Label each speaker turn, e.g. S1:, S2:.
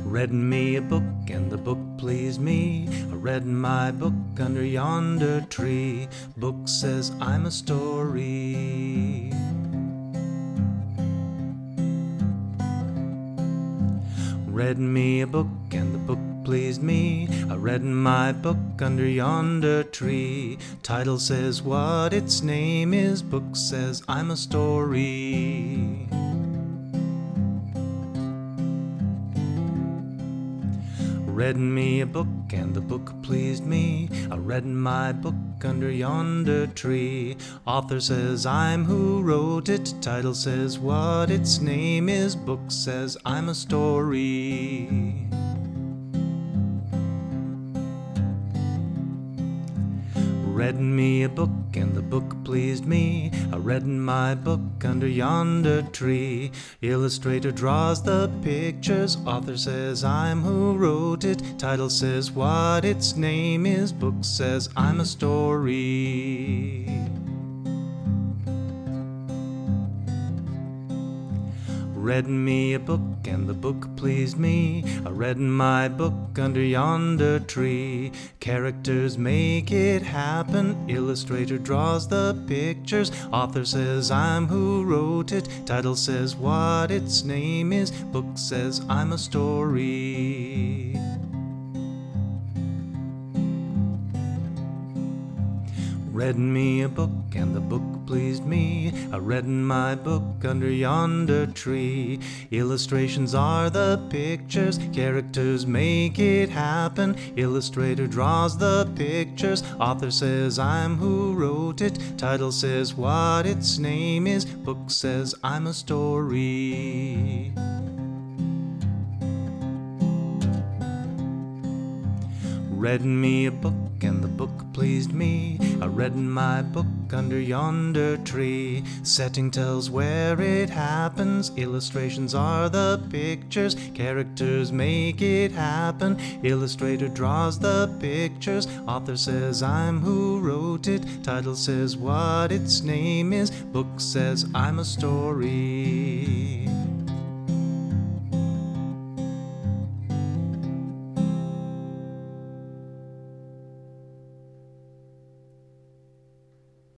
S1: Read me a book and the book pleased me. I read my book under yonder tree. Book says I'm a story. Read me a book and the book pleased me. I read my book under yonder tree. Title says what its name is. Book says I'm a story. Read me a book and the book pleased me. I read my book under yonder tree. Author says I'm who wrote it. Title says what its name is. Book says I'm a story. Read me a book and the book pleased me. I read my book under yonder tree. Illustrator draws the pictures. Author says I'm who wrote it. Title says what its name is. Book says I'm a story. Read me a book and the book pleased me. I read my book under yonder tree. Characters make it happen. Illustrator draws the pictures. Author says I'm who wrote it. Title says what its name is. Book says I'm a story. Read me a book and the book pleased me. I read my book under yonder tree. Illustrations are the pictures. Characters make it happen. Illustrator draws the pictures. Author says I'm who wrote it. Title says what its name is. Book says I'm a story. Read me a book and the book pleased me. I read my book under yonder tree. Setting tells where it happens. Illustrations are the pictures. Characters make it happen. Illustrator draws the pictures. Author says I'm who wrote it. Title says what its name is. Book says I'm a story.